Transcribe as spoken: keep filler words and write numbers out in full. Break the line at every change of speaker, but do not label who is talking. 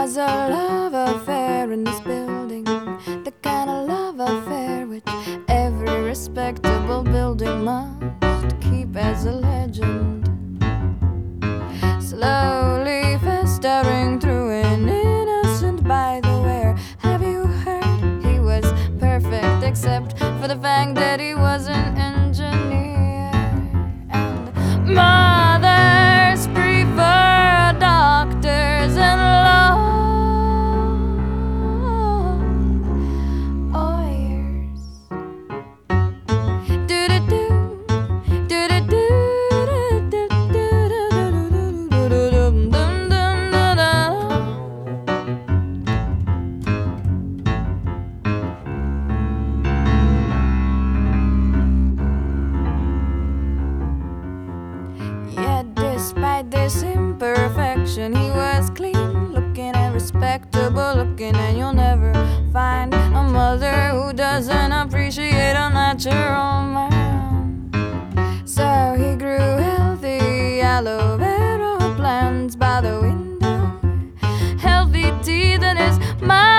was a love affair in this building, the kind of love affair which every respectable building must keep as a legend. Slowly festering through an innocent by the way. Have you heard? He was perfect except for the fact that he was an engineer. And mothers prefer doctors and lawyers. Do-do-do, do-do-do, yet despite this imperfection, he was clean looking and respectable looking, and you'll never find a mother who doesn't appreciate a natural man. So he grew healthy aloe vera plants by the window, healthy teeth in his mouth.